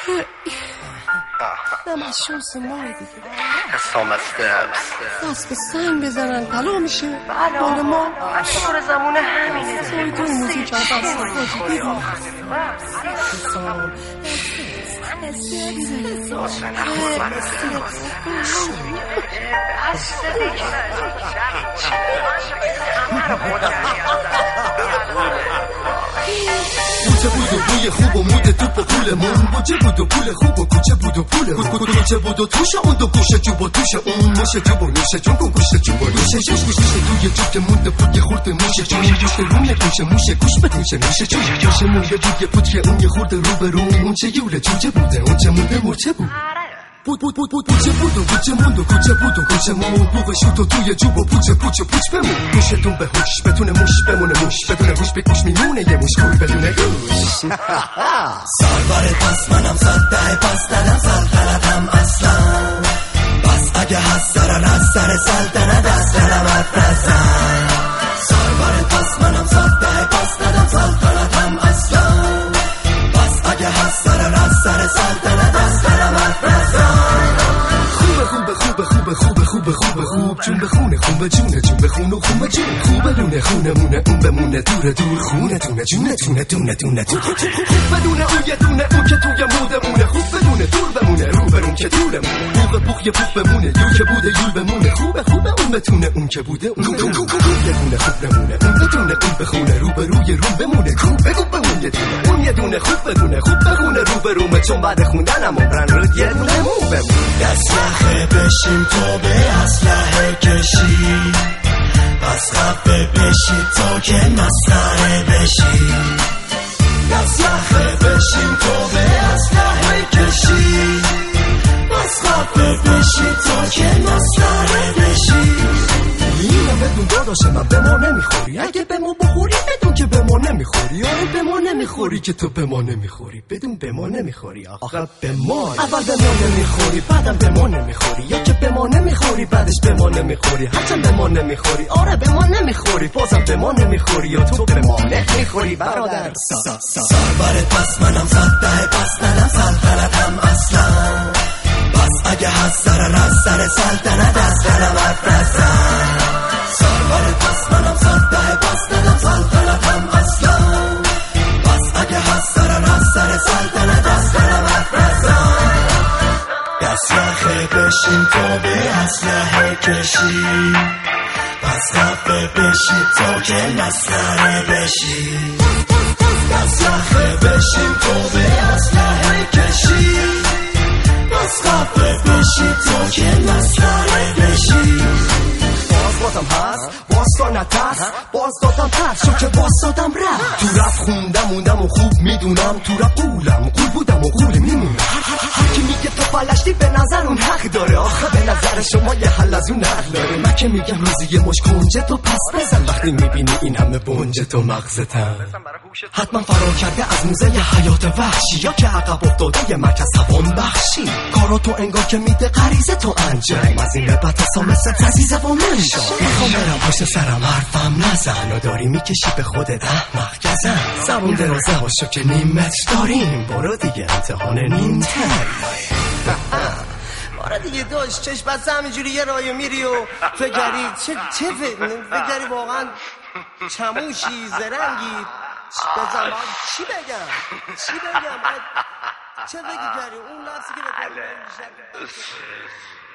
نمشون سماه دیگه حسام استرس دست به سنگ بزنن طلا میشه بال ما دور زمونه همینه سایتون موزیک هم دست بازی حسام کوچه بود و بوی خوب و مود توپ و پولمون بوچه بود و پول خوب و کوچه بود و پولمون کوچه بود و توش اون دو گوشه جوب و توش اون موشه جوب و نوشه جون کن گوشه جوب و نوشه شش گوشه توی جوب که مونده بود یه خورده موشه جون گوشه روی گوشه موشه گوش به گوشه نوشه جون گوشه مونده بود یه پود که اون یه خورده رو به رو اون چه یوله جوجه بوده اون چه مونده مرچه بود پوچه بود و پوچه موند و کوچه بود و کوچه موند بوغ شوت و توی جوب و پوچه پوچ بمون گوشتون به هوش بتونه موش بمونه موش بدون هوش به گوش میمونه یه موش کوی بدونه گوش سربار پس منم 110 پس دادم سلطنتم اصلا پس اگه هست سر سلطنت از دلم افرزن سربار پس منم 110 پس دادم سلطنتم اصلا پس اگه هست سر سلطنت از دلم افرزن خوب چون بخونه خون به جونه چون بخونه خون به جون خوب بدونه خونه مونه اون بمونه دور خونه تونه جونه دونه خوب بدونه اون یه دونه اون که توی موده مونه خوب بدونه دور بمونه رو برون که دوره مونه بوغ بوغ یه بوغ بمونه یو که بوده یول بمونه خوبه اون بتونه اون که بوده اون یه دونه خوب بمونه اون بدونه اون بخونه رو به روی رو بمونه خوب بمونه یه دونه اون یه دونه خوب بدونه خوب بخونه رو به رومه چون بعد خوندنم عمرن رو یه دونه مو بمونه دست یخه بشیم تو به اسلحه کشی پس خفه بشی تا که مسخره بشی دست یخه بشیم تو به اسلحه کشی پس خفه بشی تا که مسخره بشی اینو بدون داداش من به ما نمیخوری اگه به ما بخوری بدون که به ما نمیخوری آره به ما نمیخوری که تو به ما نمیخوری بدون به ما نمیخوری آخه به ما اول به ما نمیخوری بعدم به ما نمیخوری یا که به ما نمیخوری بعدش به ما نمیخوری هرچند به ما نمیخوری آره به ما نمیخوری بازم به ما نمیخوری یا تو به ما نمیخوری برادر سربرت پس منم 110 پس دادم سلطنتم اصلا پس اگه هست سر سلطنت از دلم افرزن سربرت پس منم 110 پس دادم سلطنتم اصلا پس اگه هست سر سلطنت از دلم افرزن دست یخه بشیم تو به اسلحه کشی پس خفه بشی تا که مسخره بشی دست یخه بشیم تو به اسلحه کشی پس خفه بشی تا که مسخره بشی بازم هست باز تا نترس باز دادم ترس شو که باز دادم رفت تو رفت خوندم موندم و خوب میدونم تو رفت قولم قول بودم و قول میمونم هر کی میگه تو فلشتی به نظر اون حق داره آخه به نظر شما یه حل از اون نقل داره من که میگم روزی یه مش کنجه تو پس بزن وقتی میبینی این همه بنجه تو مغزتم حتما فرار کرده از موزه حیات وحشی یا که عقب افتاده یه مرکز توان بخشی کارا تو انگار که میده غریزه تو انجام از این لبت حسام مثل عزیزه با من میخوام برم پشت سرم حرفم نزن و داری میکشی به خودت احمق گزن زبون درازه هاشو که نیمت داریم برو دیگه امتحان نیم تری آره دیگه داشت چشم بسته همینجوری یه راه میری و فکری فکری واقعا چموشی زرنگی بزن چی بگم چه فکری کردی اون لحظه که